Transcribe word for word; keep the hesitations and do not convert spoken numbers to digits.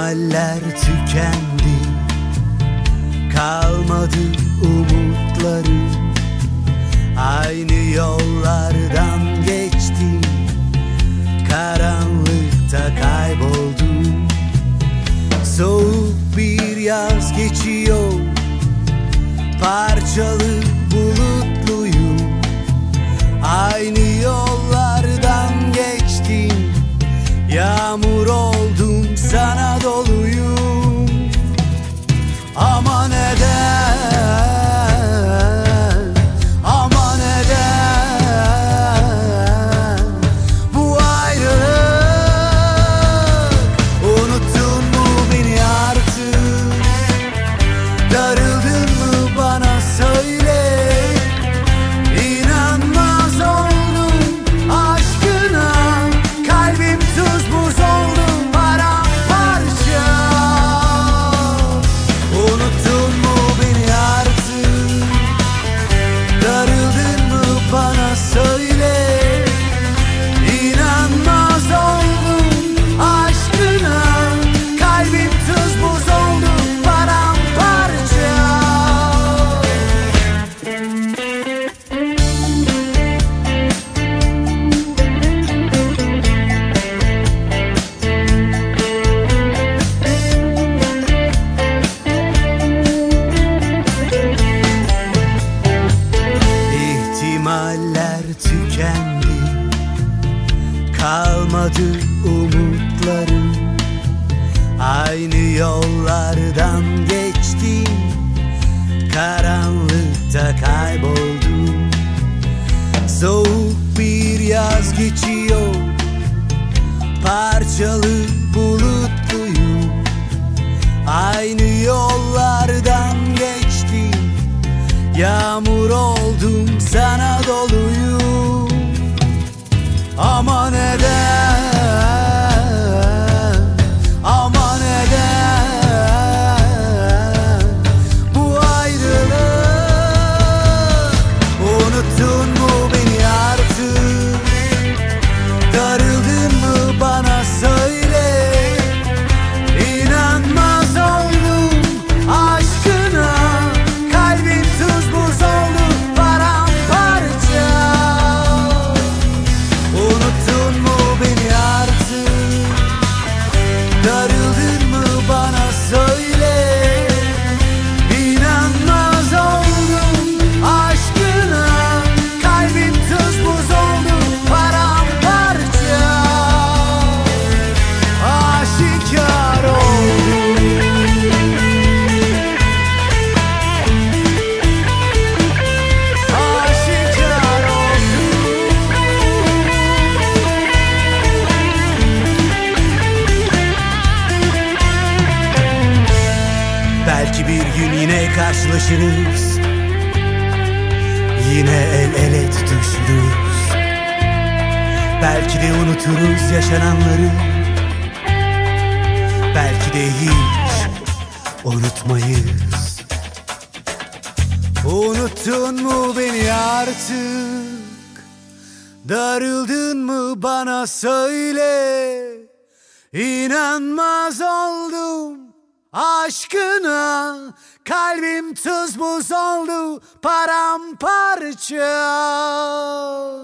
İhtimaller tükendi, kalmadı umutlarım. Aynı yollardan geçtim, karanlıkta kayboldum. Soğuk bir yaz geçiyor, parçalı bulutluyum. Aynı yollardan geçtim, yağmur oldum, sana doluyum. Ama neden, ama neden bu ayrılık? Unuttun mu beni artık? Darıldın mı bana söyle. İnanmaz oldum aşkına, kalbim tuz buz oldu paramparça. Unuttun mu beni artık? Darıldın mı bana söyle. İnanmaz oldum aşkına, kalbim tuz buz oldu paramparça. İhtimaller tükendi, kalmadı umutlarım. Aynı yollardan geçtim, karanlıkta kayboldum. Soğuk bir yaz geçiyor, parçalı bulutluyum. Aynı yollardan geçtim, yağmur oldum, sana doluyum. Ama neden, ama neden bu ayrılık? Unuttun mu beni artık? Darıldın mı bana söyle. İnanmaz oldum aşkına, kalbim tuz buz oldu paramparça. Unuttun mu beni artık? Darıldın mı bana söyle. İnanmaz oldum aşkına, kalbim tuz buz oldu paramparça. Aşikar oldu. Aşikar oldu. Belki bir gün yine karşılaşırız, yine el ele tutuşuruz. Belki de unuturuz yaşananları, belki de hiç unutmayız. Unuttun mu beni artık? Darıldın mı bana söyle. İnanmaz oldum aşkına, kalbim tuz buz oldu paramparça.